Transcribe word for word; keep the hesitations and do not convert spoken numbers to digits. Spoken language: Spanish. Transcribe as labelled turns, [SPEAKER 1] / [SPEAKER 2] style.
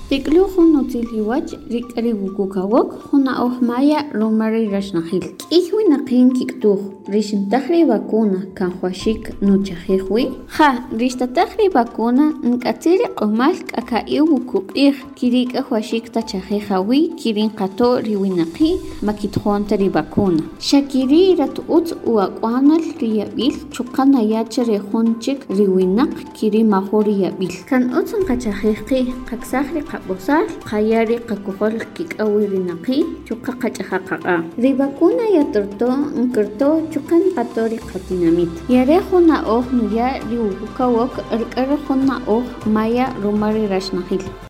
[SPEAKER 1] Tikluju nutziliwach rik'ari wukukawok juna ojmaya romari rashnajil. K'ijwi naqin kiktuj rishintaj ri vacuna kanjuaxik nuchajijwi. Ja, rishtataj ri vacuna nk'atziri q'umal k'aka'iw wukub'ij kirik'a juaxik tachajijawi kirin qato riwinaqi makitjonta ri vacuna. Xakiri ratu'utz uwak'uanal riyab'il chuqanayacha ri junchik riwinaq kiri majo riyab'il. Kan utz nqachajijqi qaksaj ri qab'usal qayari qakujol kik'awi rinaqi chuqa qach'aja ri vacuna yaturto nkirto chuqan qato ri qatinamit. Yare juna oj nuya ri wukukawok rk'ari juna oj maya romari rashnajil.